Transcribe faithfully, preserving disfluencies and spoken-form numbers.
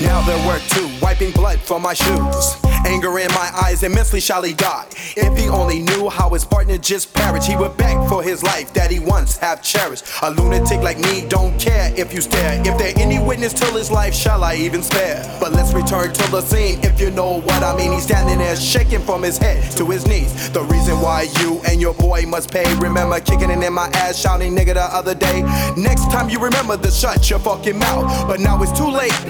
Now there work too, wiping blood from my shoes. Anger in my eyes, immensely shall he die. If he only knew how his partner just perished, he would beg for his life that he once have cherished. A lunatic like me don't care if you stare. If there any witness till his life, shall I even spare? But let's return to the scene, if you know what I mean. He's standing there shaking from his head to his knees. The reason why you and your boy must pay. Remember kicking it in my ass, shouting nigga the other day. Next time you remember to shut your fucking mouth. But now it's too late,